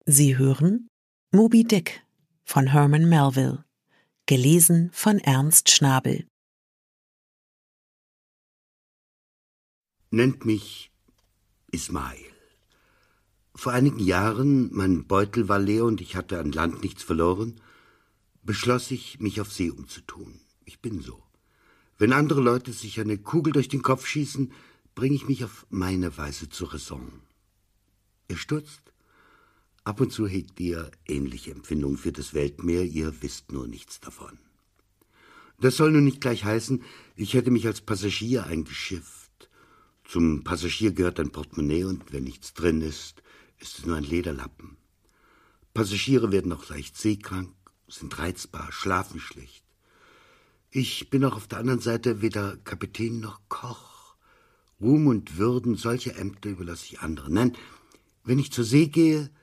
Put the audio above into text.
Sie hören Moby Dick von Herman Melville, gelesen von Ernst Schnabel. Nennt mich Ismail. Vor einigen Jahren, mein Beutel war leer und ich hatte an Land nichts verloren, beschloss ich, mich auf See umzutun. Ich bin so. Wenn andere Leute sich eine Kugel durch den Kopf schießen, bringe ich mich auf meine Weise zur Raison. Ihr stutzt? Ab und zu hegt ihr ähnliche Empfindungen für das Weltmeer, ihr wisst nur nichts davon. Das soll nun nicht gleich heißen, ich hätte mich als Passagier eingeschifft. Zum Passagier gehört ein Portemonnaie und wenn nichts drin ist, ist es nur ein Lederlappen. Passagiere werden auch leicht seekrank, sind reizbar, schlafen schlecht. Ich bin auch auf der anderen Seite weder Kapitän noch Koch. Ruhm und Würden, solche Ämter überlasse ich anderen. Nein, wenn ich zur See gehe,